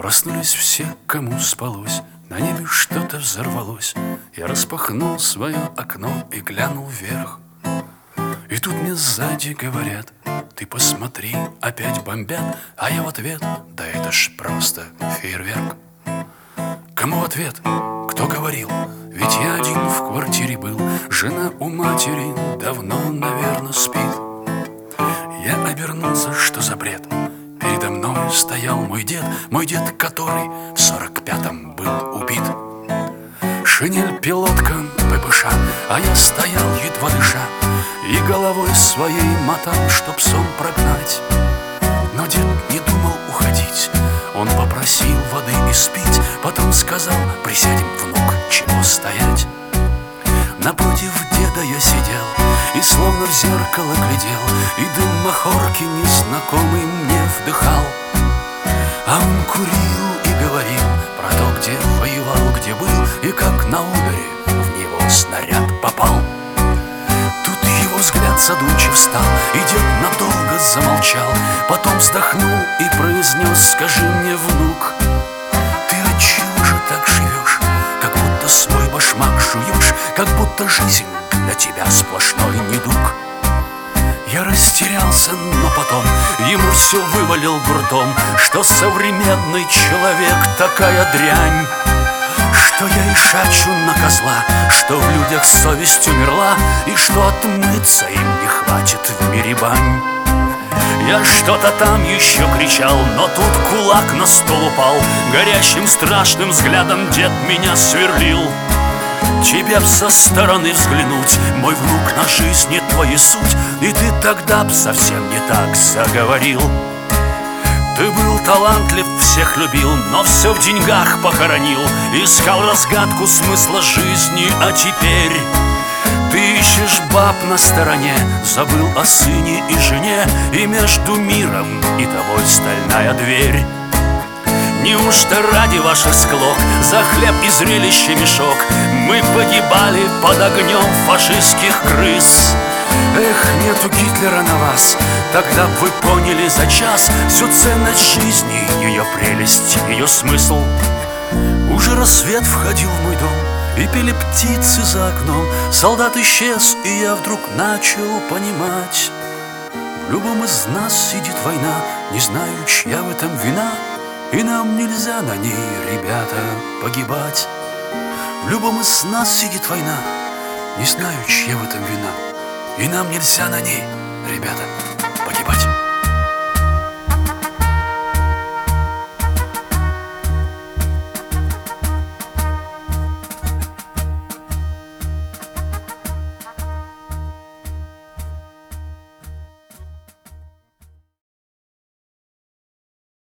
Проснулись все, кому спалось, на небе что-то взорвалось. Я распахнул свое окно и глянул вверх. И тут мне сзади говорят: ты посмотри, опять бомбят. А я в ответ: да это ж просто фейерверк. Кому в ответ? Кто говорил? Ведь я один в квартире был. Жена у матери давно, наверное, спит. Я обернулся, что за бред? Передо мной стоял мой дед, который в 45-м был убит. Шинель пилотка ППШ, а я стоял, едва дыша, и головой своей мотал, чтоб сон прогнать. Но дед не думал уходить, он попросил воды испить, потом сказал: присядем, внук, чего стоять. Напротив деда я сидел и словно в зеркало глядел, и дым махорки незнакомый мне вдыхал. А он курил и говорил про то, где воевал, где был, и как на ударе в него снаряд попал. Тут его взгляд задумчив стал, и дед надолго замолчал, потом вздохнул и произнес: скажи мне, внук, ты отчего же так живешь, как будто свой башмак жуешь, как будто жизнь для тебя сплошной недуг. Я растерялся, но потом ему все вывалил грудом, что современный человек такая дрянь, что я и шачу на козла, что в людях совесть умерла, и что отмыться им не хватит в мире бань. Я что-то там еще кричал, но тут кулак на стол упал, горящим страшным взглядом дед меня сверлил. Тебе б со стороны взглянуть, мой внук, на жизни твою суть, и ты тогда б совсем не так заговорил. Ты был талантлив, всех любил, но все в деньгах похоронил, искал разгадку смысла жизни, а теперь ты ищешь баб на стороне, забыл о сыне и жене, и между миром и тобой стальная дверь. Неужто ради ваших склок за хлеб и зрелище мешок мы погибали под огнем фашистских крыс? Эх, нету Гитлера на вас, тогда б вы поняли за час всю ценность жизни, ее прелесть, ее смысл. Уже рассвет входил в мой дом, и пели птицы за окном. Солдат исчез, и я вдруг начал понимать: в любом из нас сидит война, не знаю, чья в этом вина, и нам нельзя на ней, ребята, погибать. В любом из нас сидит война, не знаю, чья в этом вина, и нам нельзя на ней, ребята,